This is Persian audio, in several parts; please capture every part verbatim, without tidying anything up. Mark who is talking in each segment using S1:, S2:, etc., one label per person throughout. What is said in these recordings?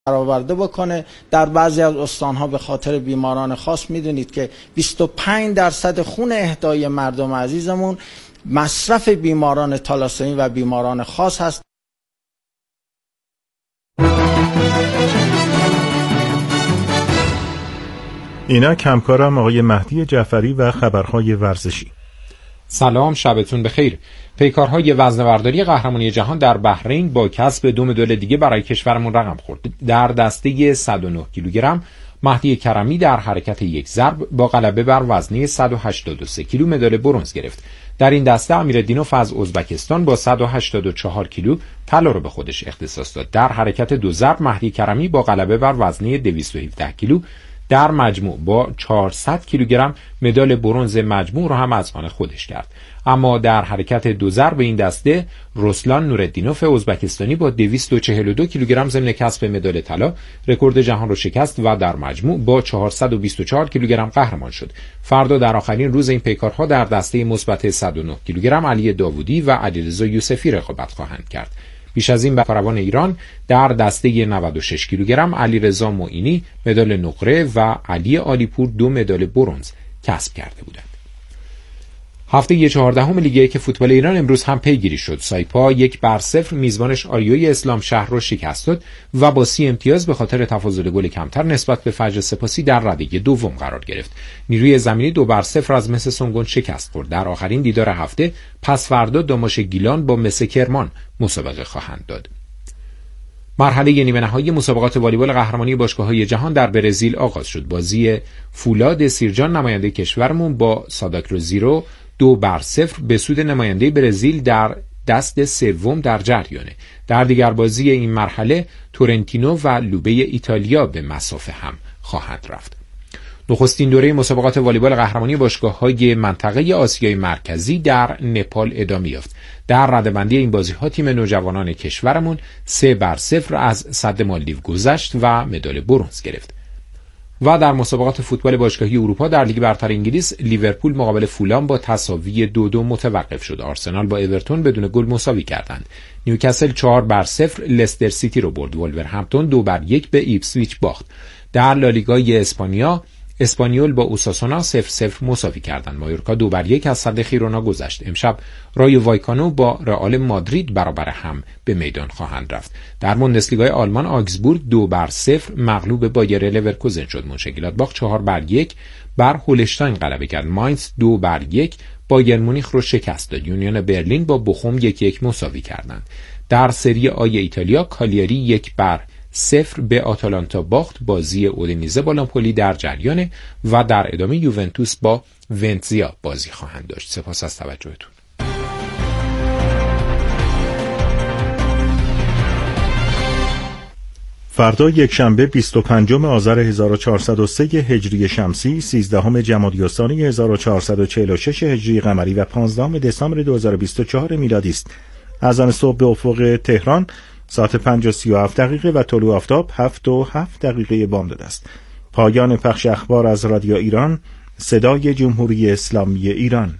S1: برآورده بکنه. در بعضی از استانها به خاطر بیماران خاص میدونید که بیست و پنج درصد خون اهدای مردم عزیزمون مصرف بیماران تالاسمی و بیماران خاص هست.
S2: اینا کمکارم آقای مهدی جعفری و خبرهای ورزشی.
S3: سلام، شبتون بخیر. پیکارهای وزنه‌برداری قهرمانی جهان در بحرین با کسب دو مدال دیگه برای کشورمون رقم خورد. در دسته صد و نه کیلوگرم مهدی کرمی در حرکت یک ضرب با غلبه بر وزنه صد و هشتاد و سه کیلو مدال برنز گرفت. در این دسته امیرالدینوف از ازبکستان با صد و هشتاد و چهار کیلو طلا رو به خودش اختصاص داد. در حرکت دو ضرب مهدی کرمی با غلبه بر وزنه دویست و هفده کیلو در مجموع با چهارصد کیلوگرم مدال برنز مجموع رو هم از آن خودش کرد. اما در حرکت دو ضرب این دسته رسلان نورالدینوف ازبکستانی با دویست و چهل و دو کیلوگرم ضمن کسب مدال طلا رکورد جهان رو شکست و در مجموع با چهارصد و بیست و چهار کیلوگرم قهرمان شد. فردا در آخرین روز این پیکارها در دسته مثبت صد و نه کیلوگرم علی داوودی و علیرضا یوسفی رقابت خواهند کرد. بیش از این کاروان ایران در دسته نود و شش کیلوگرم علیرضا معینی مدال نقره و علی عالیپور دو مدال برنز کسب کرده بودند. هفته چهاردهم لیگ یک فوتبال ایران امروز هم پیگیری شد. سایپا یک بر صفر میزبانش آریای اسلام شهر را شکست داد و با سی امتیاز به خاطر تفاضل گل کمتر نسبت به فجر سپاسی در رده دوم قرار گرفت. نیروی زمینی دو بر صفر از مس سنگون شکست خورد. در آخرین دیدار هفته پس فردا داماش گیلان با مس کرمان مسابقه خواهند داد. مرحله نیمه نهایی مسابقات والیبال قهرمانی باشگاه‌های جهان در برزیل آغاز شد. بازی فولاد سیرجان نماینده کشورمون با ساداکروزیرو دو بر صفر به سود نماینده برزیل در دست سوم در جریانه. در دیگر بازی این مرحله تورنتینو و لوبه ایتالیا به مسافه هم خواهند رفت. نخستین دوره مسابقات والیبال قهرمانی باشگاه‌های منطقه آسیای مرکزی در نپال ادامه یافت. در رده‌بندی این بازی‌ها تیم نوجوانان کشورمون سه بر صفر از سد مالدیو گذشت و مدال برنز گرفت. و در مسابقات فوتبال باشگاهی اروپا در لیگ برتر انگلیس لیورپول مقابل فولام با تساوی دو دو متوقف شد. آرسنال با اورتون بدون گل مساوی کردند. نیوکاسل چهار بر صفر لستر سیتی رو برد. ولورهمپتون دو بر یک به ایپسویچ باخت. در لالیگای اسپانیا اسپانیول با اوساسونا صفر صفر مساوی کردند. مایورکا دو بر یک از سد خیرونا گذشت. امشب رایو وایکانو با رئال مادرید برابر هم به میدان خواهند رفت. در بوندسلیگای آلمان آگزبورگ دو بر صفر مغلوب بایر لورکوزن شد. مونشنگلادباخ چهار بر یک بر هولشتاین غلبه کرد. ماینز دو بر یک بایر مونیخ رو شکست داد. یونیون برلین با بخوم یک یک مساوی کردند. در سری آی ایتالیا کالیاری یک بر صفر به آتالانتا باخت. بازی اودینیزه با ناپولی در جریانه و در ادامه یوونتوس با ونتزیا بازی خواهند داشت. سپاس از توجهتون.
S2: فردا یک شنبه بیست و پنجم آذر هزار و چهارصد و سه هجری شمسی، سیزدهم جمادی الثانی هزار و چهارصد و چهل و شش هجری قمری و پانزدهم دسامبر دو هزار و بیست و چهار میلادی است. از آن صبح به افق تهران ساعت پنج و سی و هفت دقیقه و طلوع آفتاب هفت و هفت دقیقه بامداد است. پایان پخش اخبار از رادیو ایران، صدای جمهوری اسلامی ایران.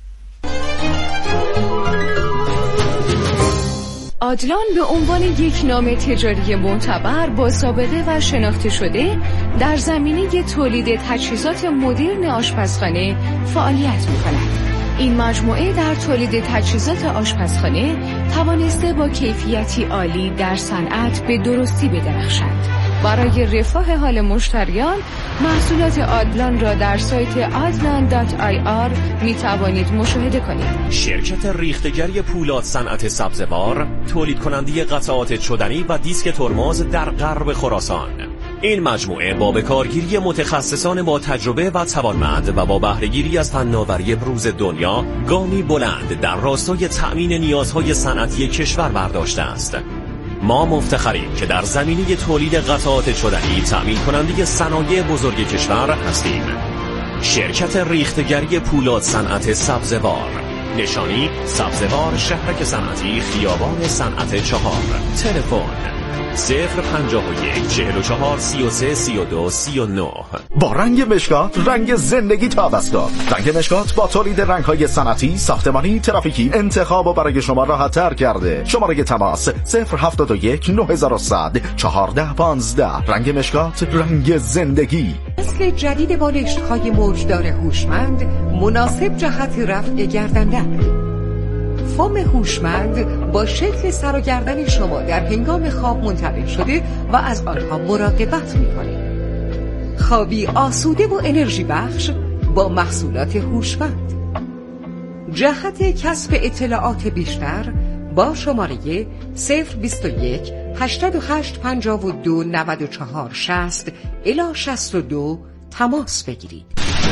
S4: آدلان به عنوان یک نام تجاری معتبر با سابقه و شناخته شده در زمینه تولید تجهیزات مدرن آشپزخانه فعالیت می‌کند. این مجموعه در تولید تجهیزات آشپزخانه توانسته با کیفیتی عالی در صنعت به درستی بدرخشد. برای رفاه حال مشتریان محصولات آدلان را در سایت آدلان دات آی آر می توانید مشاهده کنید.
S5: شرکت ریختگری پولاد صنعت سبزوار، تولید کننده قطعات شدنی و دیسک ترمز در غرب خراسان. این مجموعه با بکارگیری متخصصان با تجربه و توانمند و با بهره‌گیری از فناوری بروز دنیا گامی بلند در راستای تأمین نیازهای صنعتی کشور برداشته است. ما مفتخریم که در زمینه تولید قطعات شدنی تأمین کننده صنایع بزرگ کشور هستیم. شرکت ریختگری پولاد صنعت سبزوار، نشانی سبزوار شهرک صنعتی خیابان صنعت چهار. تلفن صفر پنجاه و یک چهل و چهار سی و سه سی و دو سی و نه.
S6: با رنگ مشکات رنگ زندگی تابست کن. رنگ مشکات با تولید رنگ‌های صنعتی، ساختمانی، ترافیکی انتخاب و برای شما راحت تر کرده. شماره تماس صفر هفتاد و یک نه هزار و صد چهارده پانزده. رنگ مشکات رنگ زندگی.
S7: نسل جدید بالشت‌های موجدار هوشمند مناسب جهت رفع گردن‌درد. فوم هوشمند با شکل سر و گردن شما در هنگام خواب منطبق شده و از آنها مراقبت می‌کنه. خوابی آسوده و انرژی بخش با محصولات هوشمند. جهت کسب اطلاعات بیشتر با شماره صفر بیست و یک هشتاد و هشت پنجاه و دو نود و چهار شصت الی شصت و دو تماس بگیرید.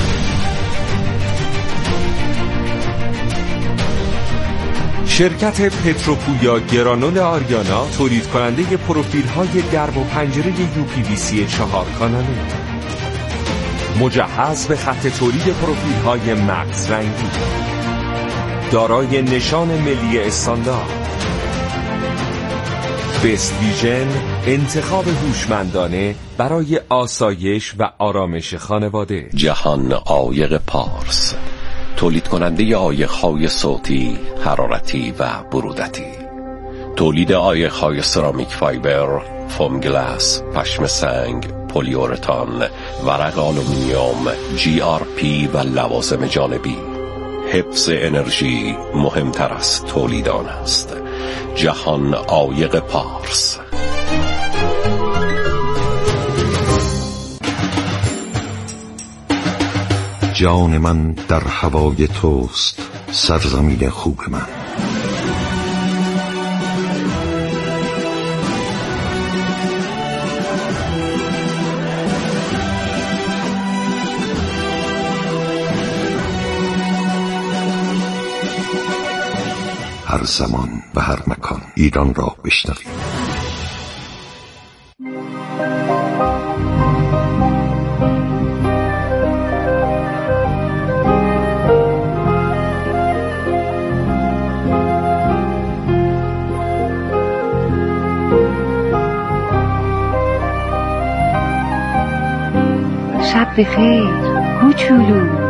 S8: شرکت پتروپویا گرانول آریانا تولید کننده پروفیل های درب و پنجره یو پی وی سی چهار کاناله، مجهز به خط تولید پروفیل های مغز رنگی، دارای نشان ملی استاندارد. بست ویژن، انتخاب هوشمندانه برای آسایش و آرامش خانواده.
S9: جهان عایق پارس، تولید کننده عایق‌های صوتی، حرارتی و برودتی. تولید عایق‌های سرامیک فایبر، فوم گلاس، پشم سنگ، پلیورتان، ورق آلومینیوم، جی آر پی و لوازم جانبی. حفظ انرژی مهمتر از تولید آن است. جهان عایق پارس.
S10: جان من در هوای توست، سرزمین خوب من. هر زمان و هر مکان ایران را بشنوید.
S11: شب بخیر کوچولو.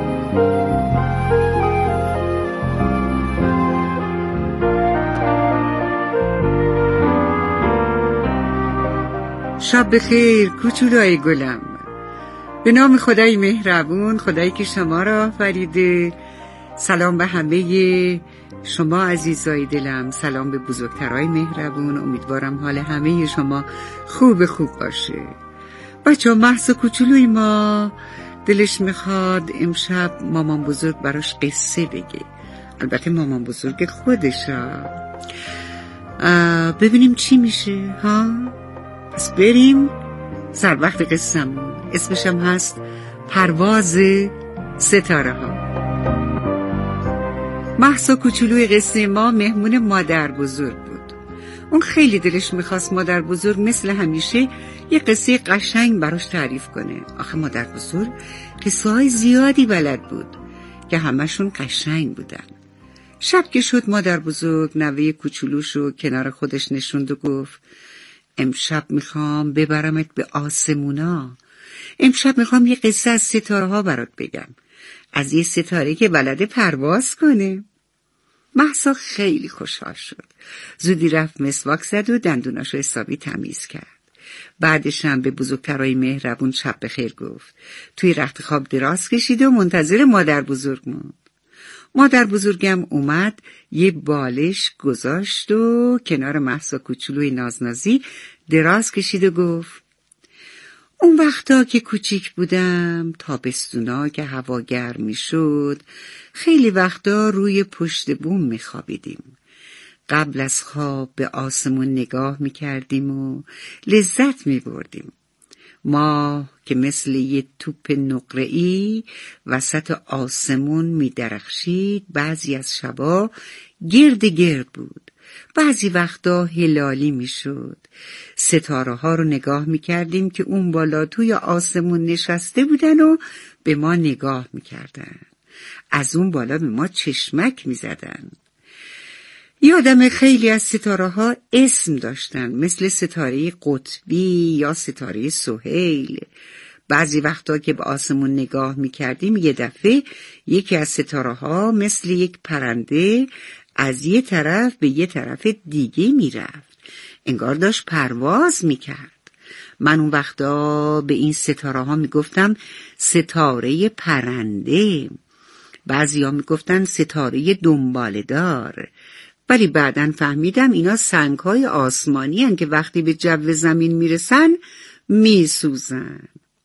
S12: شب بخیر کوچولوی گلم. به نام خدای مهربون، خدایی که شما را آفریده. سلام به همه شما عزیزای دلم، سلام به بزرگترای مهربون. امیدوارم حال همه شما خوب خوب باشه. بچه محض کوچولوی ما دلش میخواد امشب مامان بزرگ براش قصه بگه. البته مامان بزرگ خودش را. ببینیم چی میشه ها. پس بریم سر وقت قصه‌مون. اسمشم هست پرواز ستاره ها. محض کوچولوی قصه ما مهمون مادر بزرگ بود. اون خیلی دلش میخواست مادر بزرگ مثل همیشه یه قصه قشنگ براش تعریف کنه. آخه مادر بزرگ قصه های زیادی بلد بود که همشون قشنگ بودن. شب که شد مادر بزرگ نوه کوچولوشو کنار خودش نشوند و گفت امشب میخوام ببرمت به آسمونا. امشب میخوام یه قصه از ستاره ها برات بگم، از یه ستاره که بلده پرواز کنه. مهسا خیلی خوشحال شد. زودی رفت مسواک زد و دندوناشو حسابی تمیز کرد. بعدش هم به بزرگترای مهربون شب بخیر گفت. توی رخت خواب دراز کشید و منتظر مادر بزرگ موند. مادر بزرگم اومد، یه بالش گذاشت و کنار مهسا کوچولوی نازنازی دراز کشید و گفت اون وقتا که کوچیک بودم، تابستونا که هوا گرم می شد، خیلی وقتا روی پشت بوم می خوابیدیم. قبل از خواب به آسمون نگاه می کردیم و لذت می بردیم. ماه که مثل یه توپ نقره‌ای وسط آسمون می درخشید. بعضی از شبا گرد گرد بود، بعضی وقتا هلالی می شد. ستاره ها رو نگاه می کردیم که اون بالا توی آسمون نشسته بودن و به ما نگاه می کردن. از اون بالا به ما چشمک می زدن. یادم خیلی از ستاره ها اسم داشتن، مثل ستاره قطبی یا ستاره سهیل. بعضی وقتا که به آسمون نگاه میکردیم یه دفعه یکی از ستاره ها مثل یک پرنده از یه طرف به یه طرف دیگه میرفت، انگار داشت پرواز میکرد. من اون وقتا به این ستاره ها میگفتم ستاره پرنده، بعضی ها میگفتن ستاره دنباله‌دار، ولی بعداً فهمیدم اینا سنگ‌های آسمانی هن که وقتی به جو زمین میرسن میسوزن.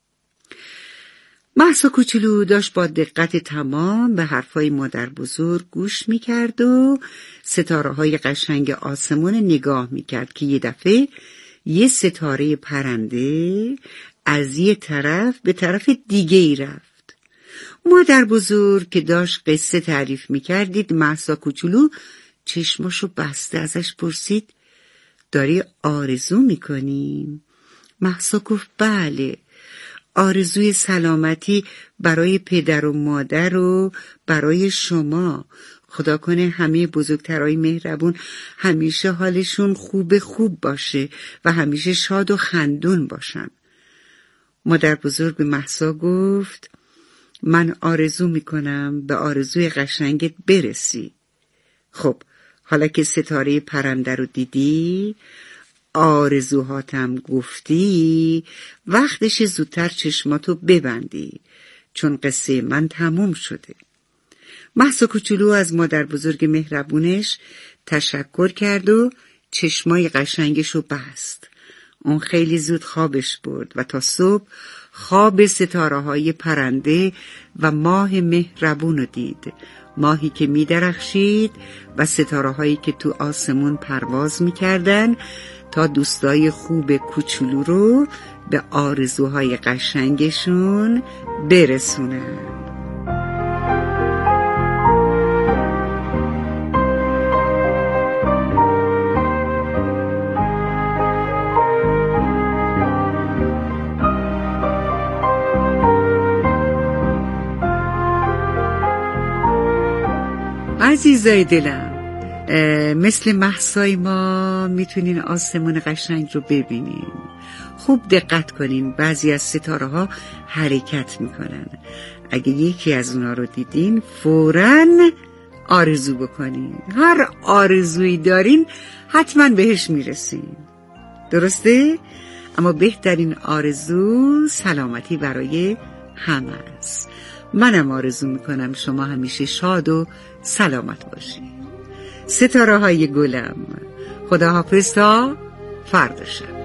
S12: مهسا کوچولو داشت با دقت تمام به حرفای مادر بزرگ گوش میکرد و ستاره های قشنگ آسمون نگاه میکرد که یه دفعه یه ستاره پرنده از یه طرف به طرف دیگه ای رفت. مادر بزرگ که داشت قصه تعریف میکرد دید مهسا کوچولو چشماشو بسته، ازش پرسید داری آرزو میکنی؟ مهسا گفت بله، آرزوی سلامتی برای پدر و مادر و برای شما. خدا کنه همه بزرگترهای مهربون همیشه حالشون خوب خوب باشه و همیشه شاد و خندون باشن. مادر بزرگ به مهسا گفت من آرزو میکنم به آرزوی قشنگت برسی. خب حالا که ستاره پرنده رو دیدی، آرزوهاتم گفتی، وقتش زودتر چشماتو ببندی، چون قصه من تموم شده. مهسا کوچولو از مادر بزرگ مهربونش تشکر کرد و چشمای قشنگشو بست. اون خیلی زود خوابش برد و تا صبح خواب ستاره های پرنده و ماه مهربون رو دید، ماهی که می درخشید و ستاره هایی که تو آسمون پرواز می کردن تا دوستای خوب کوچولو رو به آرزوهای قشنگشون برسونن. عزیزای دلم، مثل مهسای ما میتونین آسمون قشنگ رو ببینین. خوب دقت کنین، بعضی از ستاره ها حرکت میکنن. اگه یکی از اونا رو دیدین فوراً آرزو بکنین. هر آرزویی دارین حتما بهش میرسین، درسته؟ اما بهترین آرزو سلامتی برای همه است. منم آرزو میکنم شما همیشه شاد و سلامت باشید. ستاره های گلم، خدا حافظ تا فردا شب.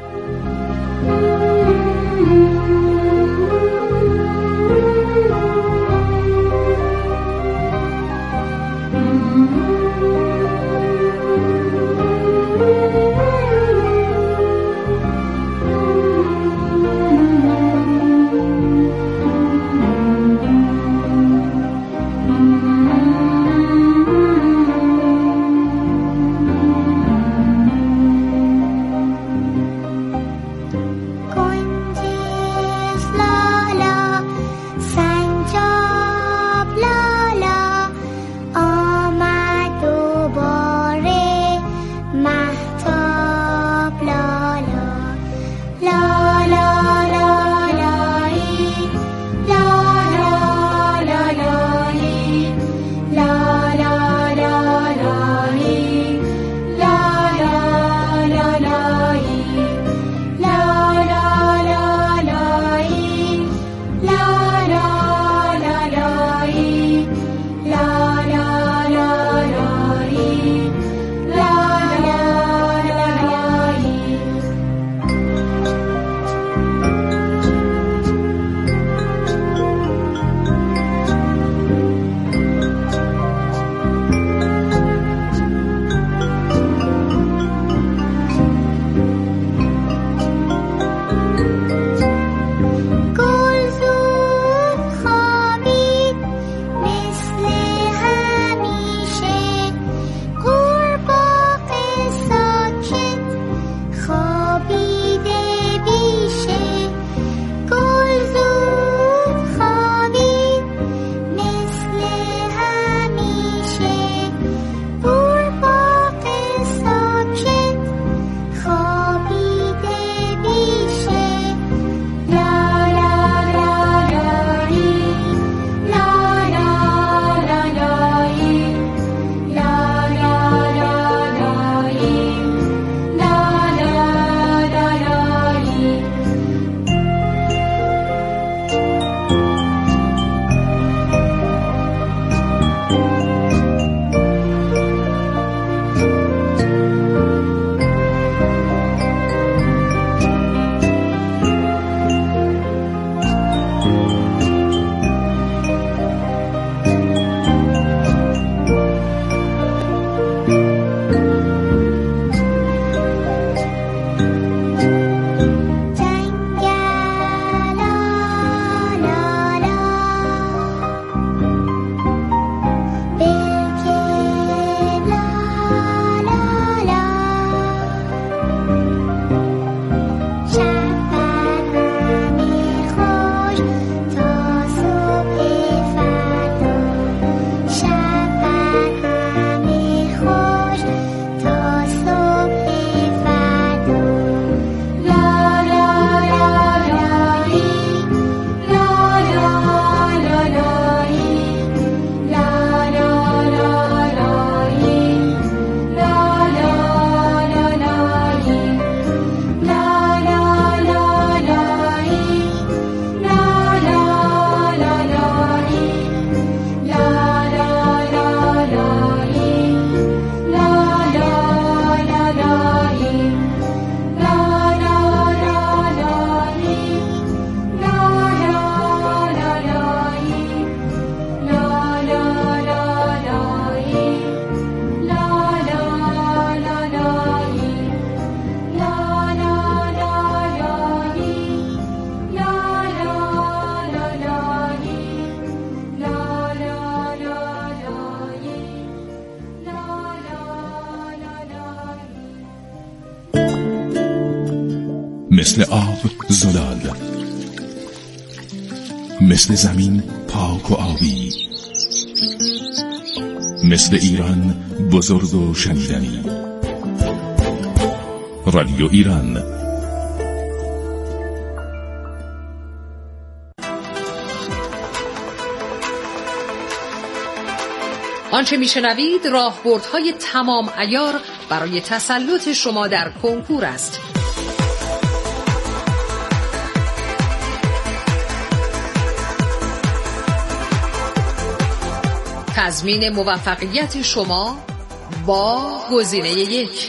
S13: مثل آب زلال، مثل زمین پاک و آبی، مثل ایران بزرگ و شنیدنی. رادیو ایران.
S4: آنچه میشنوید راهبردهای تمام عیار برای تسلط شما در کنکور است. تضمین موفقیت شما با گزینه یک.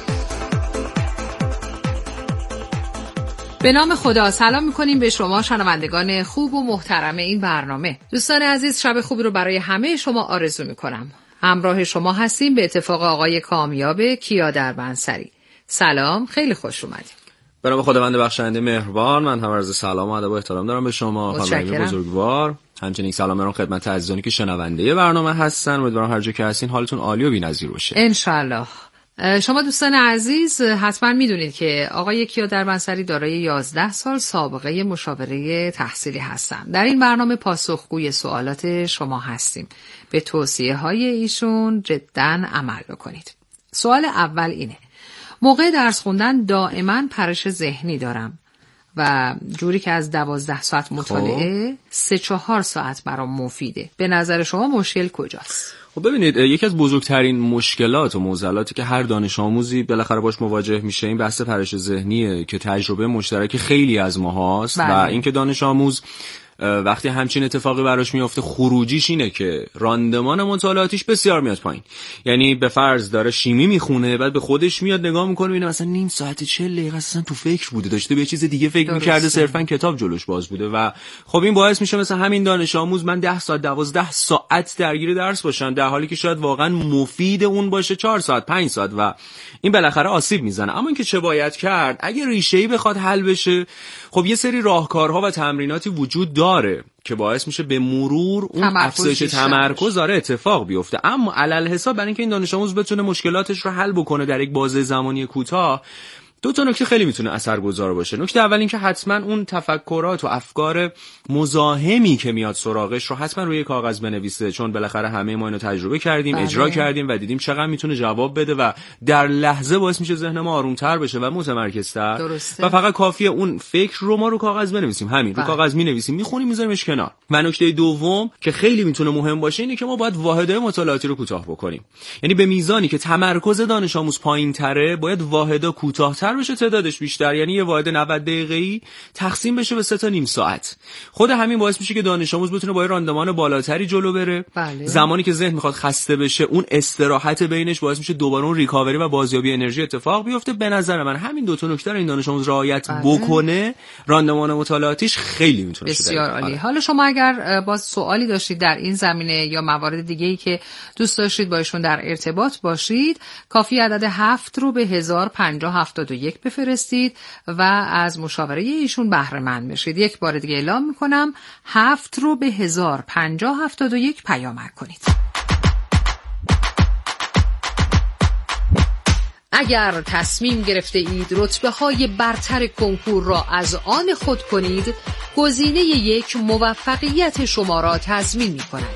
S4: به نام خدا سلام میکنیم به شما شنوندگان خوب و محترم این برنامه. دوستان عزیز، شب خوبی رو برای همه شما آرزو میکنم. همراه شما هستیم به اتفاق آقای کامیاب کیا دربنسری. سلام، خیلی خوش اومدید.
S14: به نام خداوند بخشنده مهربان، من هم عرض سلام و ادب و احترام دارم به شما خانم بزرگوار. همچنین سلام دارم خدمت عزیزانی که شنونده برنامه هستن. امیدوارم هر جا که هستین حالتون عالی و بی‌نظیر باشه
S4: ان شاء الله. شما دوستان عزیز حتما میدونید که آقای کیا دربنسری دارای یازده سال سابقه مشاوره تحصیلی هستن. در این برنامه پاسخگوی سوالات شما هستیم. به توصیه های ایشون جداً عمل بکنید. سوال اول اینه: موقع درس خوندن دائما پرش ذهنی دارم و جوری که از دوازده ساعت مطالعه سه چهار ساعت برام مفیده. به نظر شما مشکل کجاست؟
S14: خب ببینید، یکی از بزرگترین مشکلات و معضلاتی که هر دانش آموزی بالاخره باش مواجه میشه این بحث پرش ذهنیه که تجربه مشترک خیلی از ما هست. و اینکه دانش آموز وقتی همچین اتفاقی براش میفته خروجیش اینه که راندمان مطالعاتیش بسیار میاد پایین. یعنی به فرض داره شیمی میخونه، بعد به خودش میاد نگاه میکنه میبینه مثلا نیم ساعت چهل دقیقه اصلا تو فکر بوده، داشته به چیز دیگه فکر میکرده، صرفا کتاب جلوش باز بوده. و خب این باعث میشه مثلا همین دانش آموز من ده ساعت دوازده ساعت درگیر درس باشن، در حالی که شاید واقعا مفید اون باشه چهار ساعت پنج ساعت و این بالاخره آسیب میزنه. اما اینکه چه باید کرد اگه ریشه‌ای بخواد حل بشه، خب یه سری راهکارها و تمریناتی وجود داره که باعث میشه به مرور اون افزایش تمرکز داره اتفاق بیفته. اما علل حساب برای اینکه این دانش آموز بتونه مشکلاتش رو حل بکنه در یک بازه زمانی کوتاه، دو تا نکته خیلی میتونه اثرگذار باشه. نکته اول این که حتما اون تفکرات و افکار مزاحمی که میاد سراغش رو حتما روی کاغذ بنویسه، چون بالاخره همه ما اینو تجربه کردیم، بله. اجرا کردیم و دیدیم چقدر میتونه جواب بده و در لحظه باعث میشه ذهن ما آرومتر بشه و متمرکزتر. درسته. و فقط کافیه اون فکر رو ما رو کاغذ بنویسیم، همین بله. رو کاغذ مینویسیم، میخونیم، میذاریمش کنار. و نکته دوم که خیلی میتونه مهم باشه اینه که ما باید واحدهای مطالعاتی رو کوتاه بکنیم. یعنی به میزانی که تمرکز دانش آموز پایین‌تره، باید واحدها کوتاه‌تر بشه، تعدادش بیشتر. یعنی یه واحد نود دقیقه‌ای تقسیم بشه به سه تا نیم ساعت. خود همین باعث میشه که دانش آموز بتونه با راندمان بالاتری جلو بره. بله. زمانی که ذهن میخواد خسته بشه، اون استراحت بینش باعث میشه دوباره اون ریکاوری و بازیابی انرژی اتفاق بیفته. به نظر من همین دو تا نکته رو این دانش آموز رعایت بله. بکنه، راندمان مطالعاتیش خیلی میتونه شه.
S4: بسیار عالی. حالا شما اگر باز سوالی داشتید در این زمینه یا موارد دیگه‌ای که دوست داشتید با ایشون در ارتباط باشید، کافی عدد هفت رو به هزار و پنجاه هفتاد و یک بفرستید و از مشاوره ایشون بهره مند بشید. یک بار دیگه اعلام میکنم، هفت رو به هزار و پنجاه هفتاد و یک پیامک کنید. اگر تصمیم گرفته اید رتبه های برتر کنکور را از آن خود کنید، گزینه یک موفقیت شما را تضمین می کند.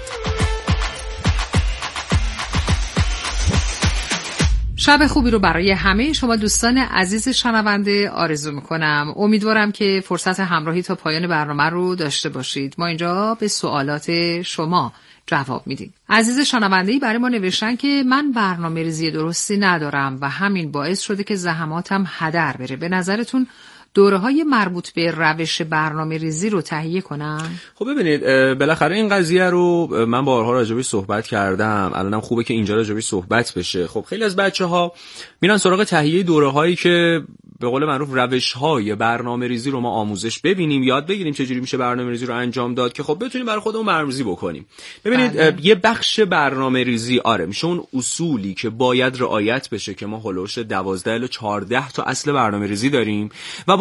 S4: شب خوبی رو برای همه شما دوستان عزیز شنونده آرزو میکنم. امیدوارم که فرصت همراهی تا پایان برنامه رو داشته باشید. ما اینجا به سوالات شما جواب میدیم. عزیز شنونده‌ای برای ما نوشتن که من برنامه ریزی درستی ندارم و همین باعث شده که زحماتم هدر بره. به نظرتون دوره‌های مربوط به روش برنامه ریزی رو تهیه کنم؟
S14: خب ببینید، بالاخره این قضیه رو من بارها راجعش صحبت کردم، الانم خوبه که اینجا راجعش صحبت بشه. خب خیلی از بچه‌ها میرن سراغ تهیه دوره‌هایی که به قول معروف روش‌های برنامه‌ریزی رو ما آموزش ببینیم، یاد بگیریم چجوری میشه برنامه‌ریزی رو انجام داد که خب بتونیم برای خودمون برنامه‌ریزی بکنیم. ببینید بله. یه بخش برنامه‌ریزی آره میشه اون اصولی که باید رعایت بشه که ما هولوش دوازده الی چهارده تا اصل برنامه‌ریزی داریم و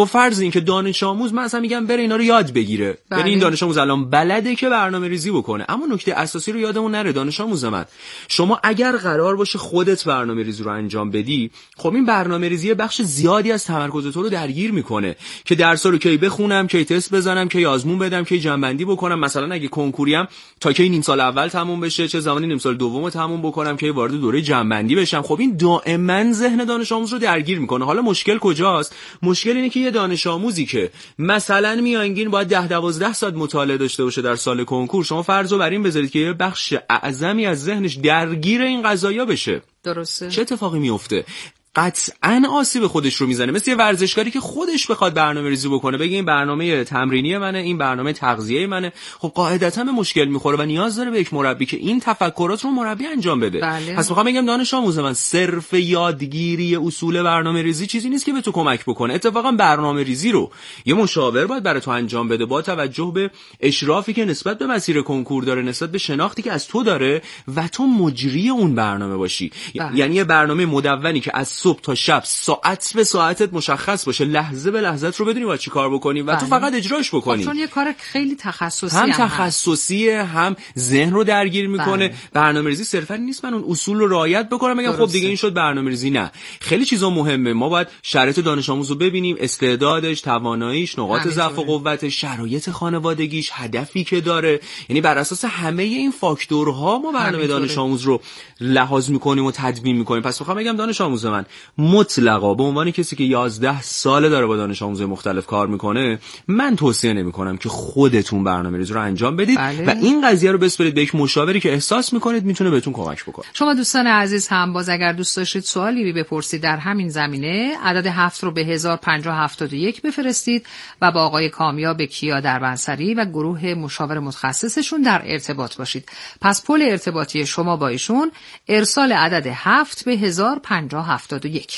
S14: با فرض این که دانش آموز، من اصلا میگم بره اینا رو یاد بگیره، یعنی این دانش آموز الان بلده که برنامه‌ریزی بکنه، اما نکته اساسی رو یادمون نره دانش آموز من، شما اگر قرار باشه خودت برنامه‌ریزی رو انجام بدی، خب این برنامه‌ریزی بخش زیادی از تمرکز تو رو درگیر میکنه که درس‌ها رو کی بخونم، کی تست بزنم، کی آزمون بدم، کی جمع‌بندی بکنم، مثلا اگه کنکوریم تا کی نیم سال اول تموم بشه، چه زمانی نیم سال دومو تموم بکنم که وارد دوره جمع‌بندی بشم. خب این دائما ذهن دانش آموز رو درگیر میکنه. حالا مشکل کجاست؟ مشکل اینه که یه دانش آموزی که مثلا میانگین باید ده دوازده ساعت مطالعه داشته باشه در سال کنکور، شما فرض رو بر این بذارید که یه بخش اعظمی از ذهنش درگیر این قضایا بشه،
S4: درسته؟
S14: چه اتفاقی میفته؟ قطعاً آسیب خودش رو میزنه. مثل یه ورزشکاری که خودش بخواد برنامه‌ریزی بکنه، بگه این برنامه تمرینی منه، این برنامه تغذیه منه، خب قاعدتاً به مشکل میخوره و نیاز داره به یک مربی که این تفکرات رو مربی انجام بده.
S4: بله.
S14: پس میخوام بگم دانش آموز من صرف یادگیری اصول برنامه‌ریزی چیزی نیست که به تو کمک بکنه. اتفاقاً برنامه‌ریزی رو یه مشاور باید برای تو انجام بده با توجه به اشرافی که نسبت به مسیر کنکور داره، نسبت به شناختی که از تو داره و تو مجری اون برنامه باشی. بله. یعنی یه برنامه مدونی که از صبح تا شب ساعت به ساعتت مشخص باشه، لحظه به لحظت رو بدونی باید چی کار بکنی و بله. تو فقط اجراش بکنی.
S4: چون یه کار خیلی تخصصی
S14: هم,
S4: هم
S14: تخصصیه هم, هم ذهن رو درگیر میکنه. بله. برنامه‌ریزی صرفا نیست من اون اصول رو رعایت بکنم بگم خب دیگه این شد برنامه‌ریزی، نه، خیلی چیزا مهمه. ما باید شرایط دانش آموز رو ببینیم، استعدادش، تواناییش، نقاط ضعف و قوتش، شرایط خانوادگیش، هدفی که داره، یعنی بر اساس همه این فاکتورها ما برنامه دانش آموز رو لحاظ میکنیم و تدوین میکنیم. پس میخوام بگم دانش آموز من مطلقا به عنوان کسی که یازده ساله داره با دانش آموزای مختلف کار میکنه، من توصیه نمیکنم که خودتون برنامه‌ریزی رو انجام بدید. بله. و این قضیه رو بسپرید به یک مشاوری که احساس میکنید میتونه بهتون کمک بکنه.
S4: شما دوستان عزیز هم باز اگر دوست داشتید سوالی بپرسید در همین زمینه، عدد هفت رو به هزار و پنجاه و هفتاد و یک بفرستید و با آقای کامیاب کیا دربنسری و گروه مشاور متخصصشون در ارتباط باشید. پس پل ارتباطی شما با ایشون ارسال عدد هفت به هزار و پنجاه و هفتاد و یک.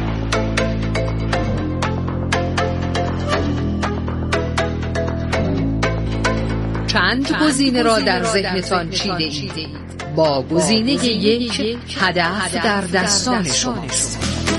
S4: چند گزینه را در ذهنتان چیده اید؟ با گزینه یک هدف در دستان شماست.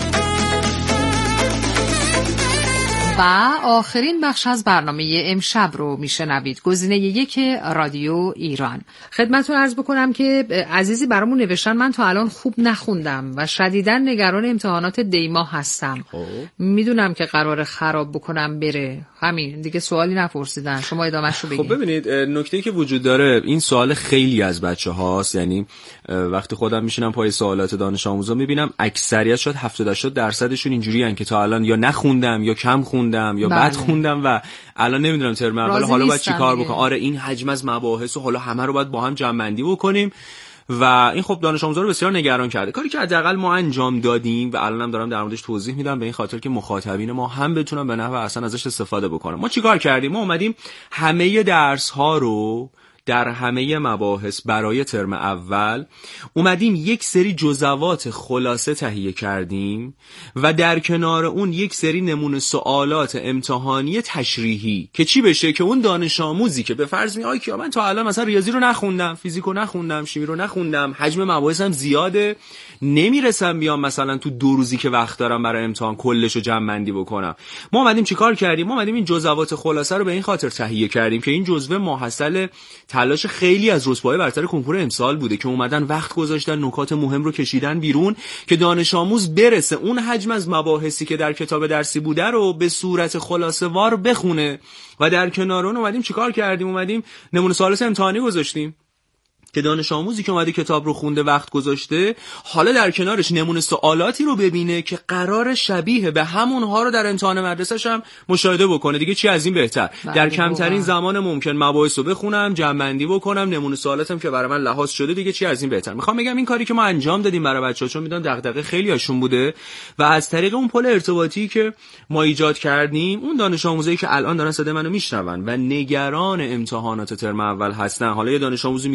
S4: و آخرین بخش از برنامه امشب رو میشنوید، گزینه یک رادیو ایران. خدمتتون عرض بکنم که عزیزی برامون نوشتن من تا الان خوب نخوندم و شدیداً نگران امتحانات دیما هستم. میدونم که قرار خراب بکنم بره. همین دیگه، سوالی نپرسیدن، شما ادامه‌ش رو بگید.
S14: خب ببینید نکته‌ای که وجود داره، این سوال خیلی از بچه‌هاست، یعنی وقتی خودم میشینم پای سوالات دانش آموزا میبینم اکثریت شاید هفتاد هشتاد درصدشون اینجوریان که تا الان یا نخوندم یا کم خوندم یا بد خوندم و الان نمیدونم ترم اول حالا باید چی کار بکنم. آره این حجم از مباحث و حالا همه رو باید با هم جمع بندی بکنیم و این خب دانش آموزا رو بسیار نگران کرده. کاری که حداقل ما انجام دادیم و الانم دارم در موردش توضیح میدم به این خاطر که مخاطبین ما هم بتونن به نحو احسن ازش استفاده بکنن. ما چیکار کردیم؟ ما اومدیم همه درس ها رو در همه مباحث برای ترم اول اومدیم یک سری جزوات خلاصه تهیه کردیم و در کنار اون یک سری نمونه سوالات امتحانی تشریحی که چی بشه که اون دانش آموزی که به فرض می آی که من تا الان مثلا ریاضی رو نخوندم، فیزیک رو نخوندم، شیمی رو نخوندم، حجم مباحثم زیاده، نمیرسم بیام مثلا تو دو روزی که وقت دارم برای امتحان کلش رو جمع بندی بکنم. ما اومدیم چیکار کردیم؟ ما اومدیم این جزوات خلاصه رو به این خاطر تهیه کردیم که این جزوه ماحصل تلاش خیلی از رتبه‌های برتر کنکور امسال بوده که اومدن وقت گذاشتن، نکات مهم رو کشیدن بیرون که دانش آموز برسه اون حجم از مباحثی که در کتاب درسی بوده رو به صورت خلاصه وار بخونه. و در کنار اون اومدیم چیکار کردیم؟ اومدیم نمونه سوالات امتحانی گذاشتیم که دانش آموزی که اومده کتاب رو خونده، وقت گذاشته، حالا در کنارش نمونه سوالاتی رو ببینه که قرار شبیه به همونها رو در امتحان مدرسه‌ش هم مشاهده بکنه. دیگه چی از این بهتر؟ در کمترین زمان ممکن مباحث رو بخونم، جمع‌بندی بکنم، نمونه سوالاتم که برای من لحاظ شده، دیگه چی از این بهتر؟ میخوام بگم این کاری که ما انجام دادیم برای بچه‌ها، چون میدونم دغدغه خیلی هاشون بوده و از طریق اون پل ارتباطی که ما ایجاد کردیم، اون دانش آموزایی که الان دارن صدای منو میشنون و نگران امتحانات ترم اول هستن، حالا یه دانش آموزی میگه عالی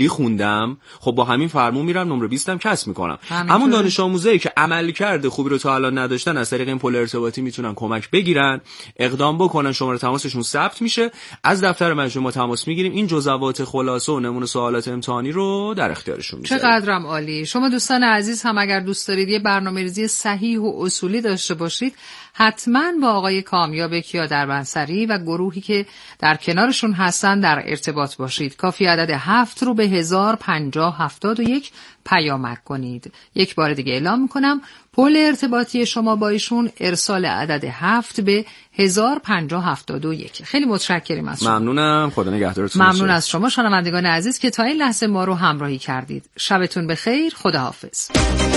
S14: عالی خوندم، خب با همین فرمون میرم نمره بیستم کسب میکنم. همون دانش آموزایی که عمل کرده خوبی رو تا الان نداشتن از طریق این پل ارتباطی میتونن کمک بگیرن، اقدام بکنن، شماره تماسشون ثبت میشه، از دفتر مجموعه ما تماس میگیریم، این جزئیات خلاصه و نمونه سوالات امتحانی رو در اختیارشون میذاریم.
S15: چقدرم عالی. شما دوستان عزیز هم اگر دوست دارید یه برنامه‌ریزی صحیح و اصولی داشته باشید، حتما با آقای کامیاب کیا دربنسری و گروهی که در کنارشون هستن در ارتباط باشید. کافی عدد هفت رو به هزار پنجاه هفتاد و یک پیامک کنید. یک بار دیگه اعلام میکنم، پل ارتباطی شما با ایشون ارسال عدد هفت به هزار پنجاه هفتاد و یک. خیلی متشکریم از شما.
S14: ممنونم. خدا نگهدارتون.
S15: ممنون از شما شنوندگان عزیز که تا این لحظه ما رو همراهی کردید. شبتون بخیر. خداحافظ.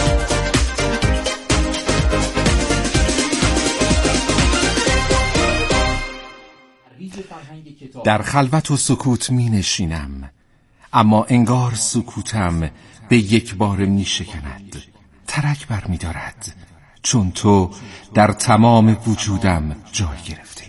S16: در خلوت و سکوت می نشینم، اما انگار سکوتم به یک بار می شکند. ترک بر می دارد چون تو در تمام وجودم جای گرفته.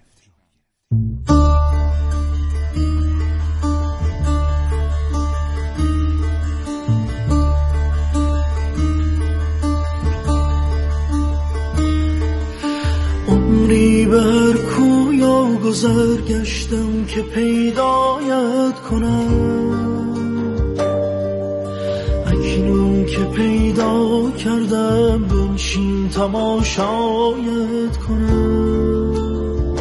S17: عمری بر کویا گذر گشتم که پیدایت کنم، اکنون که پیدا کردم بنشین تماشایت کنم.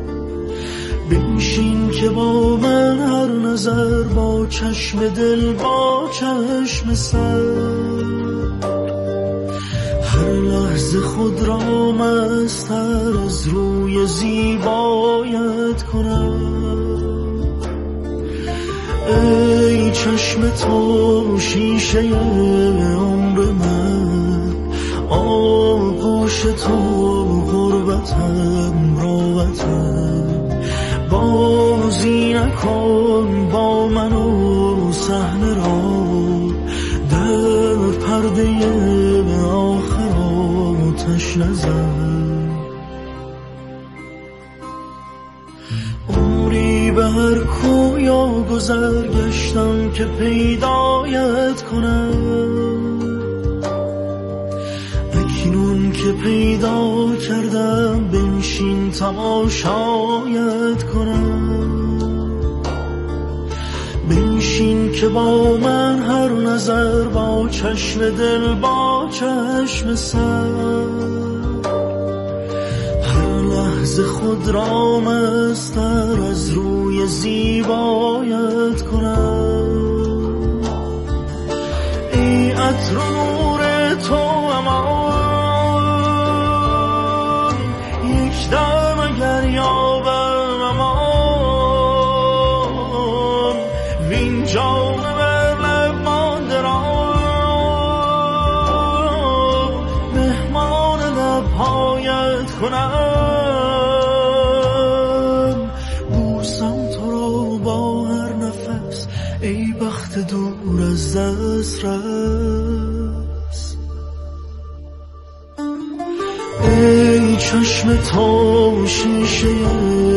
S17: بنشین که با من هر نظر، با چشم دل با چشم سر، هر لحظه خود را مستر از روی زیبایت کنم. ای چشم تو شیشه عمر من، آغوش تو غربتم راحتم. بازی نکن با من و صحنه را، در پرده آخر آتش نزن. عمری به هر کویا گذر گشتم که پیدایت کنم، اکنون که پیدا کردم بنشین تماشایت کنم. بنشین که با من هر نظر، با چشم دل با چشم سر، هر لحظه خود را مستر از روی زیبایت کنم. ای عطر و نور تو امان، یک دم اگر یابم امان، وین جام بر لب مانده را مهمان لبهایت کنم. بوسم تو را با هر نفس، ای بخت دور از دسترس. ای چشم تو شیشه